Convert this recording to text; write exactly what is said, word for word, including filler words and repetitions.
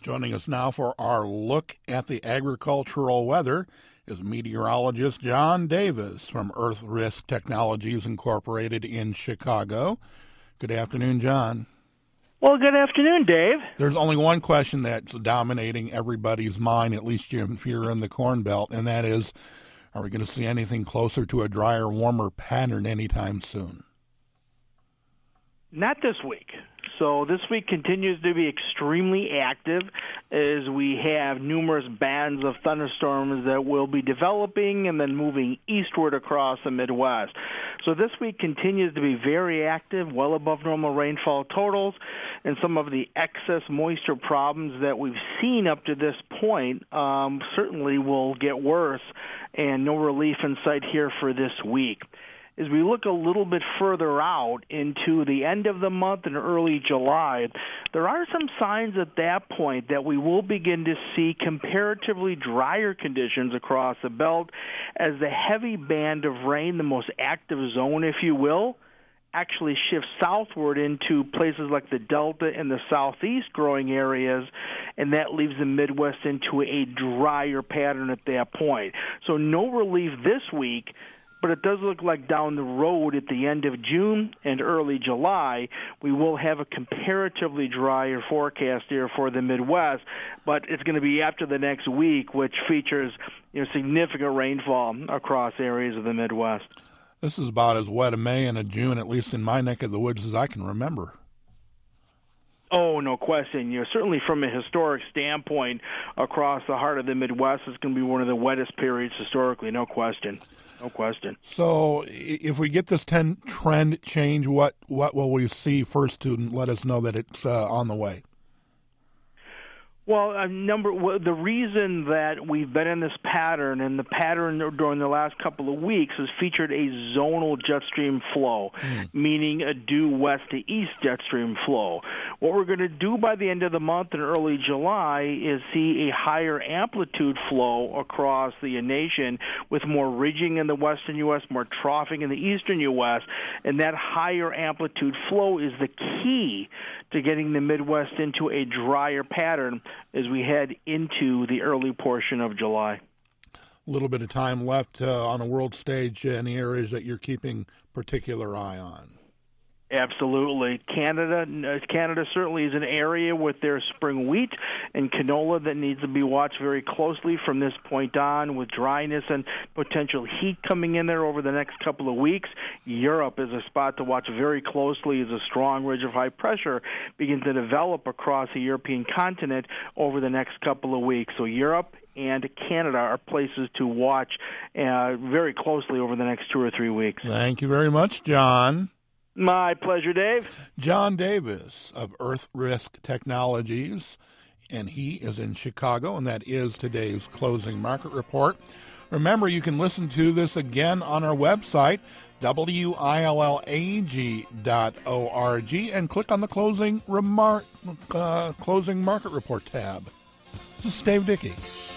Joining us now for our look at the agricultural weather is meteorologist John Davis from Earth Risk Technologies Incorporated in Chicago. Good afternoon, John. Well, good afternoon, Dave. There's only one question that's dominating everybody's mind, at least if you're in the Corn Belt, and that is, are we going to see anything closer to a drier, warmer pattern anytime soon? Not this week. So this week continues to be extremely active as we have numerous bands of thunderstorms that will be developing and then moving eastward across the Midwest. So this week continues to be very active, well above normal rainfall totals, and some of the excess moisture problems that we've seen up to this point um, certainly will get worse, and no relief in sight here for this week. As we look a little bit further out into the end of the month and early July, there are some signs at that point that we will begin to see comparatively drier conditions across the belt as the heavy band of rain, the most active zone, if you will, actually shifts southward into places like the Delta and the Southeast growing areas, and that leaves the Midwest into a drier pattern at that point. So no relief this week, but it does look like down the road at the end of June and early July, we will have a comparatively drier forecast here for the Midwest, but it's going to be after the next week, which features you know, significant rainfall across areas of the Midwest. This is about as wet a May and a June, at least in my neck of the woods, as I can remember. Oh, no question. You know, certainly from a historic standpoint, across the heart of the Midwest, it's going to be one of the wettest periods historically, no question. No question. So if we get this ten trend change, what, what will we see first to let us know that it's uh, on the way? Well, a number. Well, the reason that we've been in this pattern, and the pattern during the last couple of weeks, has featured a zonal jet stream flow, mm. meaning a due west to east jet stream flow. What we're going to do by the end of the month in early July is see a higher amplitude flow across the nation, with more ridging in the western U S, more troughing in the eastern U S, and that higher amplitude flow is the key to getting the Midwest into a drier pattern as we head into the early portion of July. A little bit of time left uh, on a world stage. Any areas that you're keeping particular eye on? Absolutely. Canada Canada certainly is an area with their spring wheat and canola that needs to be watched very closely from this point on, with dryness and potential heat coming in there over the next couple of weeks. Europe is a spot to watch very closely as a strong ridge of high pressure begins to develop across the European continent over the next couple of weeks. So Europe and Canada are places to watch uh, very closely over the next two or three weeks. Thank you very much, John. My pleasure, Dave. John Davis of Earth Risk Technologies, and he is in Chicago, and that is today's closing market report. Remember, you can listen to this again on our website, W I L L A G dot org, and click on the closing, remar- uh, closing market report tab. This is Dave Dickey.